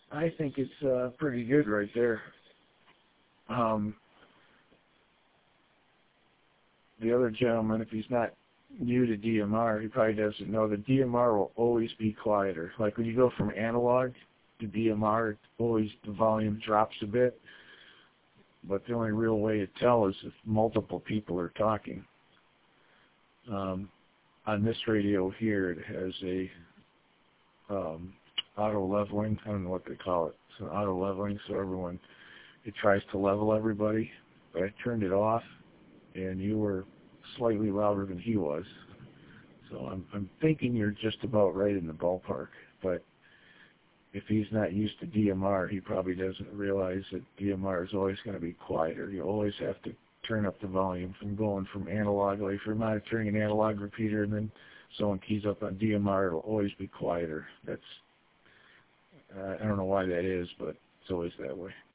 I think it's pretty good right there. The other gentleman, if he's not new to DMR, he probably doesn't know that DMR will always be quieter. Like when you go from analog to DMR, always the volume drops a bit. But the only real way to tell is if multiple people are talking. On this radio here, it has a auto leveling. I don't know what they call it. It's an auto leveling, so it tries to level everybody. But I turned it off, and you were slightly louder than he was. So I'm thinking you're just about right in the ballpark. But if he's not used to DMR, he probably doesn't realize that DMR is always going to be quieter. You always have to turn up the volume from going from analog. Like if you're monitoring an analog repeater and then someone keys up on DMR, it'll always be quieter. That's I don't know why that is, but it's always that way.